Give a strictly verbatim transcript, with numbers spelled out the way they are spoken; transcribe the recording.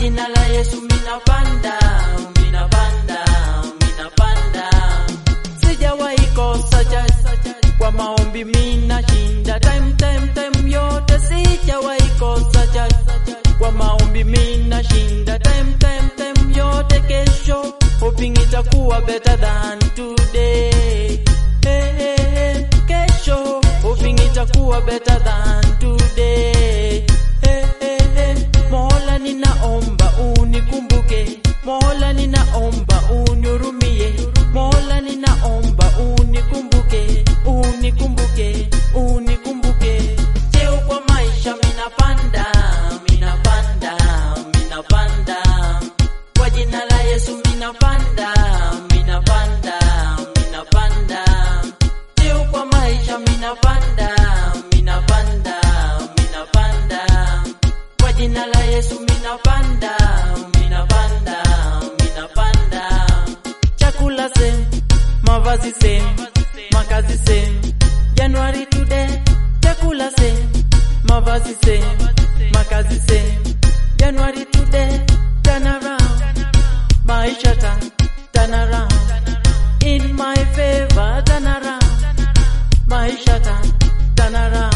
jina la Yesu minapanda, minapanda, minapanda. Sijawahi kosa church, kwa maombi minashinda time time time yote. Sijawahi kosa church, kwa maombi minashinda time time time yote. Kesho hoping itakuwa better than today. Hey, hey, hey. Kesho hoping itakuwa better than today. Hey, hey, hey. Mola ninaomba unikumbuke, Mola ninaomba unihurumie, Mola ninaomba unikumbuke, unikumbuke, unikumbuke. Cheo kwa maisha minapanda, minapanda, minapanda. Kwa jina la Yesu minapanda, minapanda, minapanda. Cheo kwa maisha minapanda, minapanda, minapanda. Kwa jina la Yesu minapanda, minapanda, minapanda. Chakula same, mavazi same, makazi same. January today, chakula same, mavazi same, makazi same. January today, turn around, maisha turn, turn around. In my favor, turn around, maisha turn, turn around.